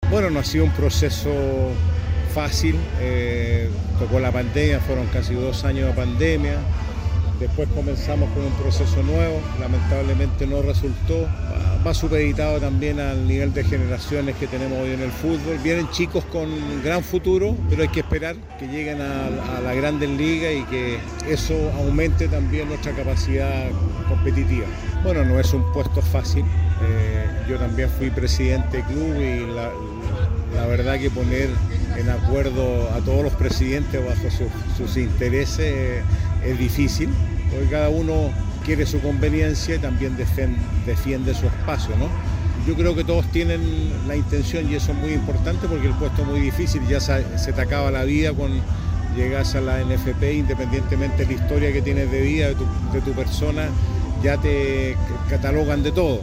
Bueno, no ha sido un proceso fácil, tocó la pandemia, fueron casi 2 años de pandemia, después comenzamos con un proceso nuevo, lamentablemente no resultó, va supeditado también al nivel de generaciones que tenemos hoy en el fútbol. Vienen chicos con gran futuro, pero hay que esperar que lleguen a la Grandes Ligas y que eso aumente también nuestra capacidad competitiva. Bueno, no es un puesto fácil, yo también fui presidente de club y la verdad que poner en acuerdo a todos los presidentes bajo sus intereses es difícil, porque cada uno quiere su conveniencia y también defiende su espacio, ¿no? Yo creo que todos tienen la intención y eso es muy importante porque el puesto es muy difícil, ya se te acaba la vida cuando llegas a la NFP, independientemente de la historia que tienes de vida, de tu persona, ya te catalogan de todo.